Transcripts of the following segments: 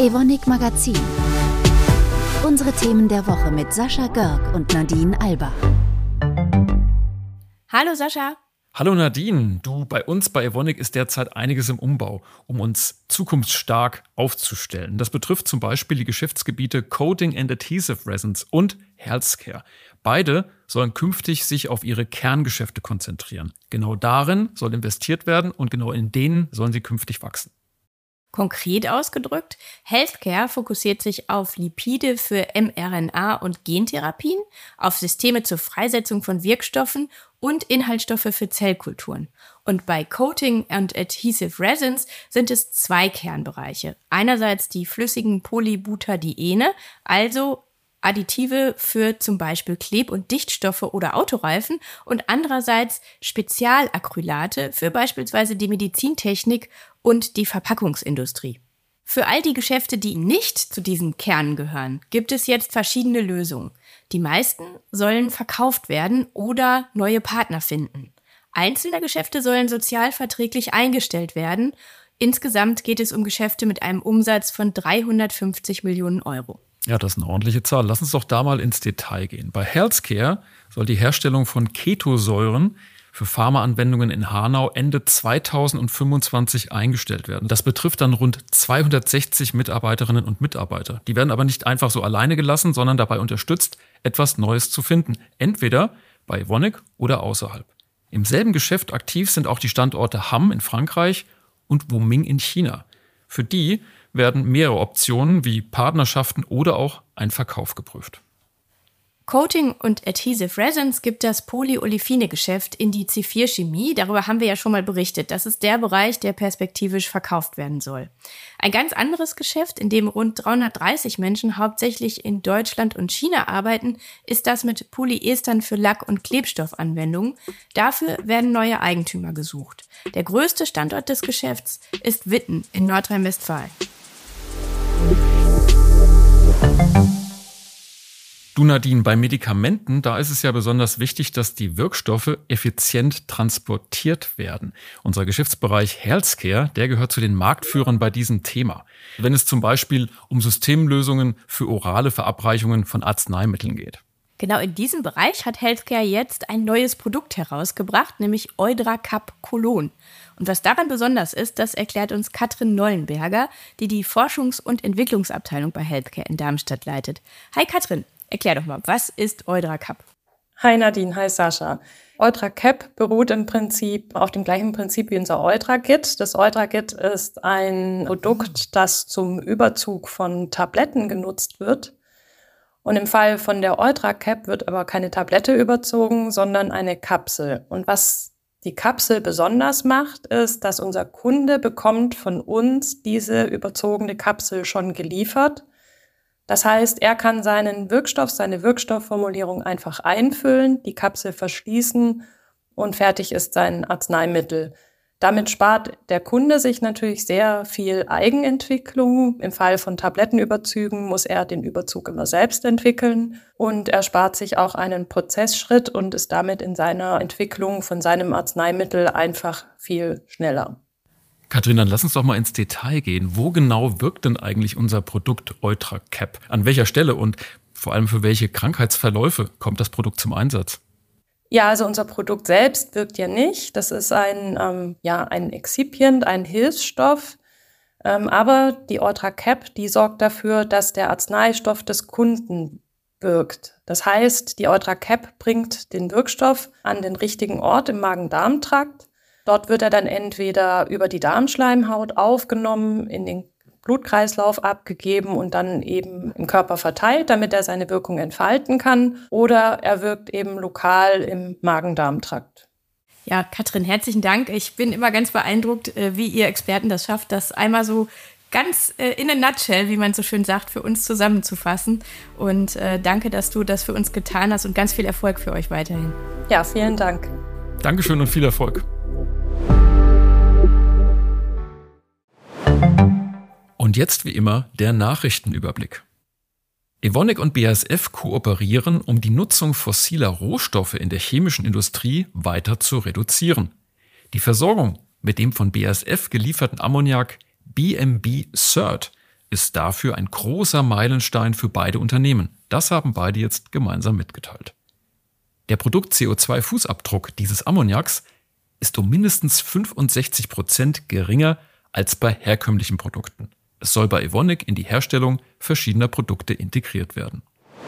Evonik Magazin. Unsere Themen der Woche mit Sascha Görg und Nadine Alba. Hallo Sascha. Hallo Nadine, bei uns bei Evonik ist derzeit einiges im Umbau, um uns zukunftsstark aufzustellen. Das betrifft zum Beispiel die Geschäftsgebiete Coating and Adhesive Resins und Healthcare. Beide sollen künftig sich auf ihre Kerngeschäfte konzentrieren. Genau darin soll investiert werden und genau in denen sollen sie künftig wachsen. Konkret ausgedrückt, Healthcare fokussiert sich auf Lipide für mRNA- und Gentherapien, auf Systeme zur Freisetzung von Wirkstoffen und Inhaltsstoffe für Zellkulturen. Und bei Coating and Adhesive Resins sind es zwei Kernbereiche. Einerseits die flüssigen Polybutadiene, also Additive für zum Beispiel Kleb- und Dichtstoffe oder Autoreifen, und andererseits Spezialacrylate für beispielsweise die Medizintechnik und die Verpackungsindustrie. Für all die Geschäfte, die nicht zu diesen Kernen gehören, gibt es jetzt verschiedene Lösungen. Die meisten sollen verkauft werden oder neue Partner finden. Einzelne Geschäfte sollen sozialverträglich eingestellt werden. Insgesamt geht es um Geschäfte mit einem Umsatz von 350 Millionen Euro. Ja, das ist eine ordentliche Zahl. Lass uns doch da mal ins Detail gehen. Bei Healthcare soll die Herstellung von Ketosäuren für Pharmaanwendungen in Hanau Ende 2025 eingestellt werden. Das betrifft dann rund 260 Mitarbeiterinnen und Mitarbeiter. Die werden aber nicht einfach so alleine gelassen, sondern dabei unterstützt, etwas Neues zu finden. Entweder bei Evonik oder außerhalb. Im selben Geschäft aktiv sind auch die Standorte Hamm in Frankreich und Wuming in China. Für die werden mehrere Optionen wie Partnerschaften oder auch ein Verkauf geprüft. Coating und Adhesive Resins gibt das Polyolefine-Geschäft Indici4 Chemie. Darüber haben wir ja schon mal berichtet. Das ist der Bereich, der perspektivisch verkauft werden soll. Ein ganz anderes Geschäft, in dem rund 330 Menschen hauptsächlich in Deutschland und China arbeiten, ist das mit Polyestern für Lack- und Klebstoffanwendungen. Dafür werden neue Eigentümer gesucht. Der größte Standort des Geschäfts ist Witten in Nordrhein-Westfalen. Du Nadine, bei Medikamenten, da ist es ja besonders wichtig, dass die Wirkstoffe effizient transportiert werden. Unser Geschäftsbereich Healthcare, der gehört zu den Marktführern bei diesem Thema. Wenn es zum Beispiel um Systemlösungen für orale Verabreichungen von Arzneimitteln geht. Genau in diesem Bereich hat Healthcare jetzt ein neues Produkt herausgebracht, nämlich EudraCap Colon. Und was daran besonders ist, das erklärt uns Katrin Nollenberger, die die Forschungs- und Entwicklungsabteilung bei Healthcare in Darmstadt leitet. Hi Katrin, erklär doch mal, was ist EudraCap? Hi Nadine, hi Sascha. EudraCap beruht im Prinzip auf dem gleichen Prinzip wie unser EudraGit. Das EudraGit ist ein Produkt, das zum Überzug von Tabletten genutzt wird. Und im Fall von der EudraCap wird aber keine Tablette überzogen, sondern eine Kapsel. Und was die Kapsel besonders macht, ist, dass unser Kunde bekommt von uns diese überzogene Kapsel schon geliefert. Das heißt, er kann seine Wirkstoffformulierung einfach einfüllen, die Kapsel verschließen und fertig ist sein Arzneimittel. Damit spart der Kunde sich natürlich sehr viel Eigenentwicklung. Im Fall von Tablettenüberzügen muss er den Überzug immer selbst entwickeln und er spart sich auch einen Prozessschritt und ist damit in seiner Entwicklung von seinem Arzneimittel einfach viel schneller. Katrin, dann lass uns doch mal ins Detail gehen. Wo genau wirkt denn eigentlich unser Produkt EudraCap? An welcher Stelle und vor allem für welche Krankheitsverläufe kommt das Produkt zum Einsatz? Ja, also unser Produkt selbst wirkt ja nicht. Das ist ein Excipient, ein Hilfsstoff. Aber die EudraCap, die sorgt dafür, dass der Arzneistoff des Kunden wirkt. Das heißt, die EudraCap bringt den Wirkstoff an den richtigen Ort im Magen-Darm-Trakt. Dort wird er dann entweder über die Darmschleimhaut aufgenommen, in den Blutkreislauf abgegeben und dann eben im Körper verteilt, damit er seine Wirkung entfalten kann. Oder er wirkt eben lokal im Magen-Darm-Trakt. Ja, Katrin, herzlichen Dank. Ich bin immer ganz beeindruckt, wie ihr Experten das schafft, das einmal so ganz in a nutshell, wie man so schön sagt, für uns zusammenzufassen. Und danke, dass du das für uns getan hast und ganz viel Erfolg für euch weiterhin. Ja, vielen Dank. Dankeschön und viel Erfolg. Und jetzt wie immer der Nachrichtenüberblick. Evonik und BASF kooperieren, um die Nutzung fossiler Rohstoffe in der chemischen Industrie weiter zu reduzieren. Die Versorgung mit dem von BASF gelieferten Ammoniak BMB Cert ist dafür ein großer Meilenstein für beide Unternehmen. Das haben beide jetzt gemeinsam mitgeteilt. Der Produkt-CO2-Fußabdruck dieses Ammoniaks ist um mindestens 65% geringer als bei herkömmlichen Produkten. Es soll bei Evonik in die Herstellung verschiedener Produkte integriert werden.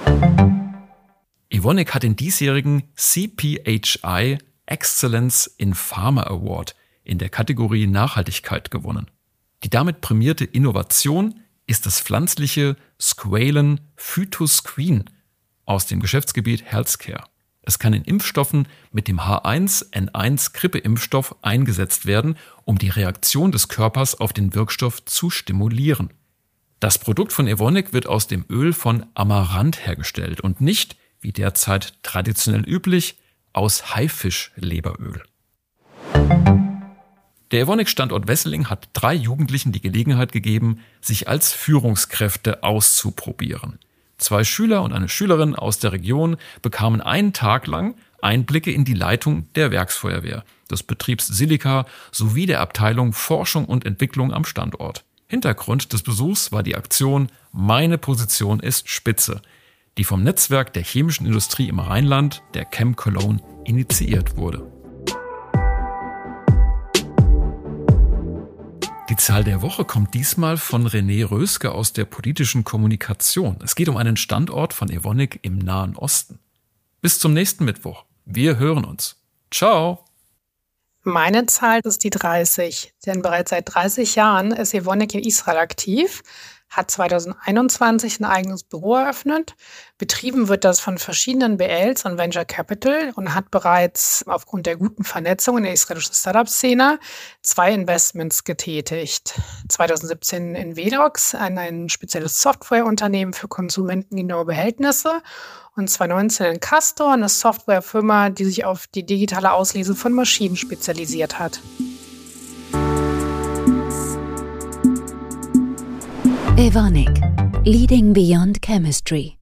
Evonik hat den diesjährigen CPHI Excellence in Pharma Award in der Kategorie Nachhaltigkeit gewonnen. Die damit prämierte Innovation ist das pflanzliche Squalene Phytosquin aus dem Geschäftsgebiet Healthcare. Es kann in Impfstoffen mit dem H1N1-Grippeimpfstoff eingesetzt werden, um die Reaktion des Körpers auf den Wirkstoff zu stimulieren. Das Produkt von Evonik wird aus dem Öl von Amaranth hergestellt und nicht, wie derzeit traditionell üblich, aus Haifischleberöl. Der Evonik-Standort Wesseling hat 3 Jugendlichen die Gelegenheit gegeben, sich als Führungskräfte auszuprobieren. 2 Schüler und eine Schülerin aus der Region bekamen einen Tag lang Einblicke in die Leitung der Werksfeuerwehr, des Betriebs Silica sowie der Abteilung Forschung und Entwicklung am Standort. Hintergrund des Besuchs war die Aktion Meine Position ist Spitze, die vom Netzwerk der chemischen Industrie im Rheinland, der Chem Cologne, initiiert wurde. Die Zahl der Woche kommt diesmal von René Röske aus der politischen Kommunikation. Es geht um einen Standort von Evonik im Nahen Osten. Bis zum nächsten Mittwoch. Wir hören uns. Ciao! Meine Zahl ist die 30, denn bereits seit 30 Jahren ist Evonik in Israel aktiv, hat 2021 ein eigenes Büro eröffnet. Betrieben wird das von verschiedenen BLs und Venture Capital und hat bereits aufgrund der guten Vernetzung in der israelischen Startup-Szene 2 Investments getätigt. 2017 in Velox, ein spezielles Softwareunternehmen für konsumentengenaue Behältnisse, und 2019 in Castor, eine Softwarefirma, die sich auf die digitale Auslese von Maschinen spezialisiert hat. Evonik, leading beyond chemistry.